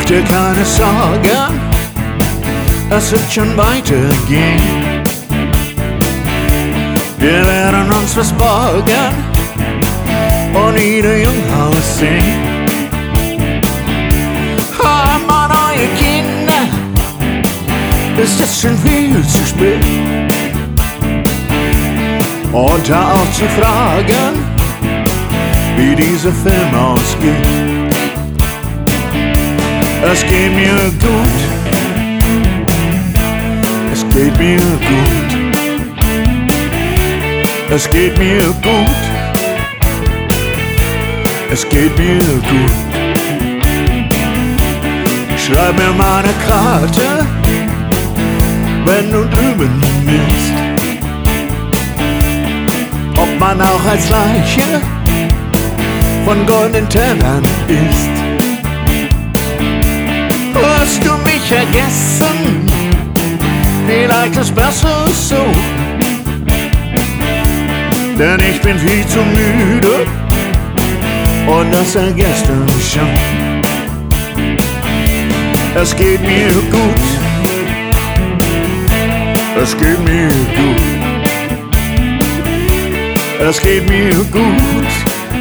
dir keine Sorgen, es wird schon weitergehen. Wir werden uns was borgen und wieder jung aussehen. Haben wir neue Kinder, ist es schon viel zu spät. Und da auch zu fragen, wie dieser Film ausgeht. Es geht mir gut, es geht mir gut, es geht mir gut, es geht mir gut. Schreib mir mal eine Karte, wenn du drüben bist. Ob man auch als Leiche von goldenen Tellern isst. Hast du mich vergessen? Vielleicht ist besser so. Denn ich bin viel zu müde und das seit gestern schon. Es geht mir gut, es geht mir gut, es geht mir gut,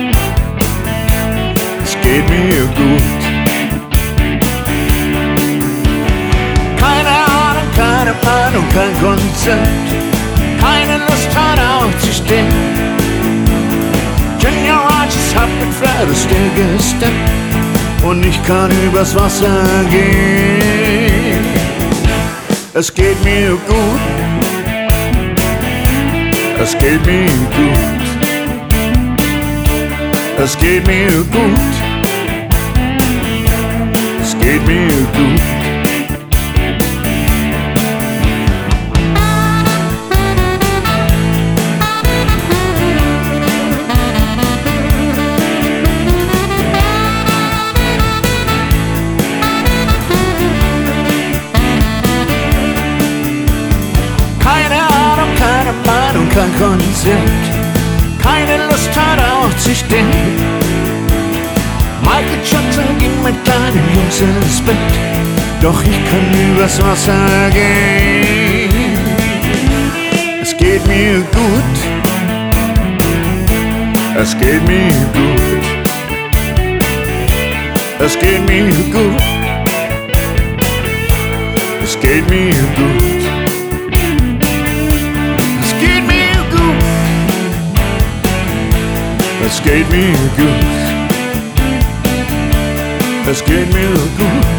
es geht mir gut. Keine Ahnung, keine Meinung, kein Konzept, keine Lust hat aufzustehen. Junior Arches hat mit Flair gesteppt und ich kann übers Wasser gehen. Es geht mir gut, es geht mir gut, es geht mir gut, es geht mir gut. Kein Konzept, keine Lust hat aufzustehen. Michael Jackson ging mit kleinen Jungs ins Bett, doch ich kann übers Wasser gehen. Es geht mir gut, es geht mir gut, es geht mir gut, es geht mir gut. Es geht mir gut, es geht mir gut.